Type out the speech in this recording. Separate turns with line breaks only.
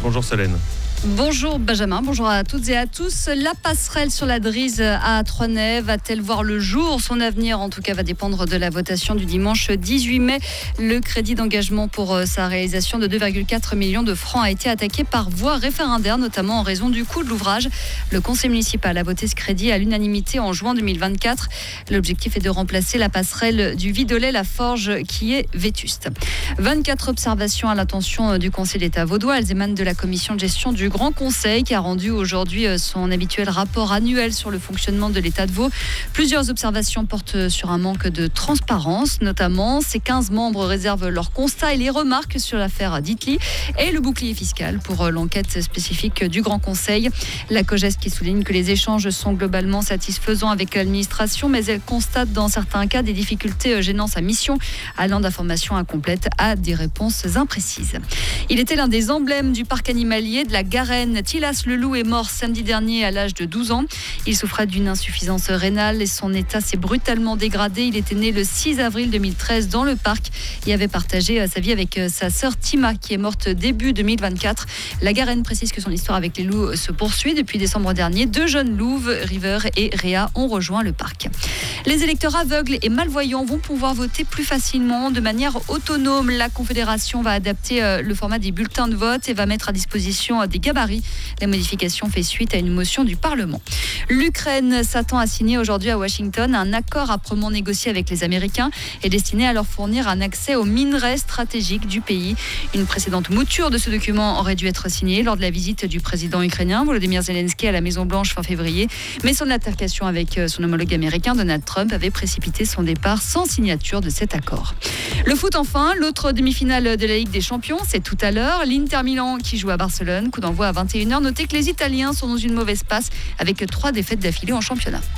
Bonjour Solène.
Bonjour Benjamin, bonjour à toutes et à tous. La passerelle sur la Drise à Trônay va-t-elle voir le jour ? Son avenir, en tout cas, va dépendre de la votation du dimanche 18 mai. Le crédit d'engagement pour sa réalisation de 2,4 millions de francs a été attaqué par voie référendaire, notamment en raison du coût de l'ouvrage. Le conseil municipal a voté ce crédit à l'unanimité en juin 2024. L'objectif est de remplacer la passerelle du Vidolet-La Forge qui est vétuste. 24 observations à l'attention du Conseil d'État vaudois. Elles émanent de la commission de gestion du Grand Conseil qui a rendu aujourd'hui son habituel rapport annuel sur le fonctionnement de l'État de Vaud. Plusieurs observations portent sur un manque de transparence, notamment ces 15 membres réservent leurs constats et les remarques sur l'affaire d'Itli et le bouclier fiscal pour l'enquête spécifique du Grand Conseil. La COGES qui souligne que les échanges sont globalement satisfaisants avec l'administration, mais elle constate dans certains cas des difficultés gênant sa mission, allant d'informations incomplètes à des réponses imprécises. Il était l'un des emblèmes du parc animalier de la Garenne. Tilas le loup est mort samedi dernier à l'âge de 12 ans. Il souffrait d'une insuffisance rénale et son état s'est brutalement dégradé. Il était né le 6 avril 2013 dans le parc et avait partagé sa vie avec sa sœur Tima qui est morte début 2024. La Garenne précise que son histoire avec les loups se poursuit. Depuis décembre dernier, 2 jeunes louves, River et Réa, ont rejoint le parc. Les électeurs aveugles et malvoyants vont pouvoir voter plus facilement de manière autonome. La Confédération va adapter le format des bulletins de vote et va mettre à disposition des gabarits. La modification fait suite à une motion du Parlement. L'Ukraine s'attend à signer aujourd'hui à Washington un accord âprement négocié avec les Américains et destiné à leur fournir un accès aux minerais stratégiques du pays. Une précédente mouture de ce document aurait dû être signée lors de la visite du président ukrainien Volodymyr Zelensky à la Maison-Blanche fin février. Mais son altercation avec son homologue américain Donald Trump avait précipité son départ sans signature de cet accord. Le foot enfin, l'autre demi-finale de la Ligue des Champions, c'est tout à l'heure. L'Inter Milan qui joue à Barcelone, coup d'envoi à 21h. Notez que les Italiens sont dans une mauvaise passe avec 3 défaites d'affilée en championnat.